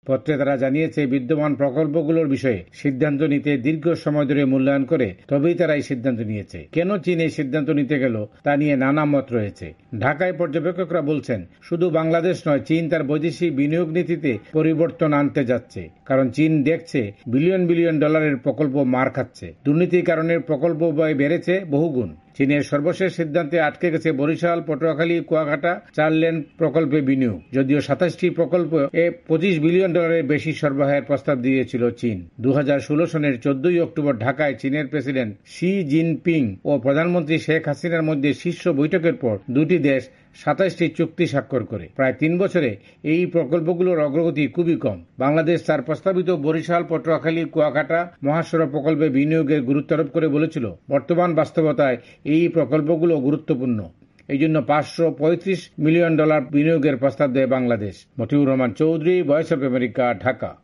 পত্রে তারা জানিয়েছে, বিদ্যমান প্রকল্পগুলোর বিষয়ে সিদ্ধান্ত নিতে দীর্ঘ সময় ধরে মূল্যায়ন করে তবেই তারা এই সিদ্ধান্ত নিয়েছে। কেন চীন এই সিদ্ধান্ত নিতে গেল তা নিয়ে নানা মত রয়েছে। ঢাকায় পর্যবেক্ষকরা বলছেন, শুধু বাংলাদেশ নয়, চীন তার বৈদেশিক বিনিয়োগ নীতিতে পরিবর্তন আনতে যাচ্ছে। কারণ চীন দেখছে বিলিয়ন বিলিয়ন ডলারের প্রকল্প মার খাচ্ছে। দুর্নীতির কারণে প্রকল্প ব্যয় বেড়েছে বহুগুণ। চীনের সর্বশেষ সিদ্ধান্তে আটকে গেছে বরিশাল, পটুয়াখালী, কুয়াকাটা 4 লেন প্রকল্পে বিনিয়োগ। যদিও 27টি প্রকল্প $25 বিলিয়ন বেশি সরবরাহের প্রস্তাব দিয়েছিল চীন। 2016 সনের 14 অক্টোবর ঢাকায় চীনের প্রেসিডেন্ট শি জিনপিং ও প্রধানমন্ত্রী শেখ হাসিনার মধ্যে শীর্ষ বৈঠকের পর দুটি দেশ 27টি চুক্তি স্বাক্ষর করে। প্রায় 3 বছরে এই প্রকল্পগুলোর অগ্রগতি খুবই কম। বাংলাদেশ তার প্রস্তাবিত বরিশাল, পটুয়াখালী, কুয়াকাটা মহাসড়ক প্রকল্পে বিনিয়োগের গুরুত্ব আরোপ করে বলেছিল, বর্তমান বাস্তবতায় এই প্রকল্পগুলো গুরুত্বপূর্ণ। এই জন্য $535 মিলিয়ন বিনিয়োগের প্রস্তাব দেয় Bangladesh. Motiur Rahman Chowdhury, voice of America, Dhaka.